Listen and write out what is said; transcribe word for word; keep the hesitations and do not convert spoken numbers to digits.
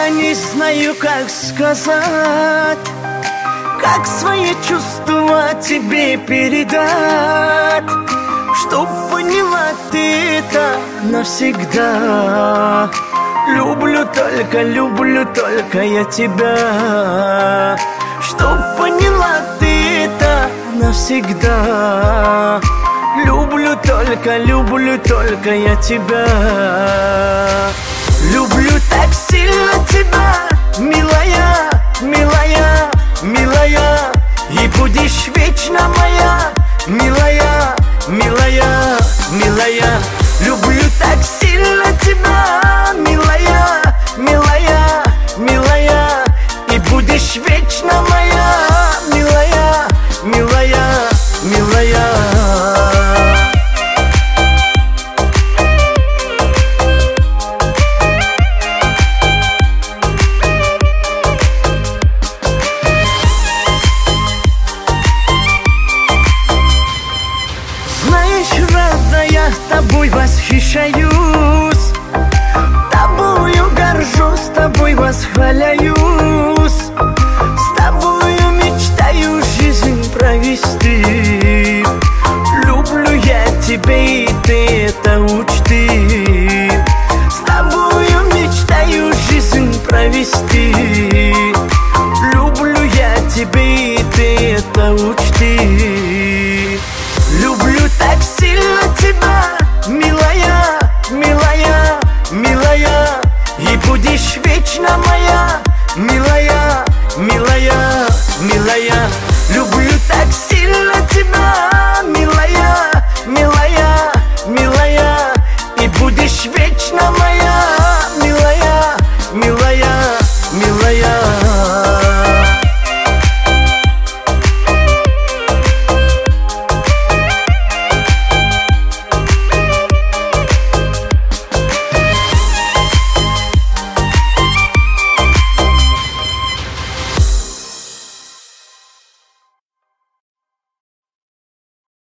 Я не знаю, как сказать, как свои чувства тебе передать, чтоб поняла ты это навсегда. Люблю только, люблю только я тебя, чтоб поняла ты это навсегда. Люблю только, люблю только я тебя. Люблю так сильно тебя, милая, милая, милая, и будешь вечно моя, милая, милая, милая. Люблю так сильно тебя, милая, милая, милая, и будешь вечно моя, милая, милая, милая. Я тобой восхищаюсь, тобою горжусь, тобой восхваляюсь, с тобою мечтаю жизнь провести. Люблю я тебя, и ты это учти. С тобою мечтаю жизнь провести. Люблю я тебя, и ты это учти. Люблю так сильно тебя, милая, милая, милая, и будешь вечно моя, милая, милая, милая. Люблю так сильно тебя,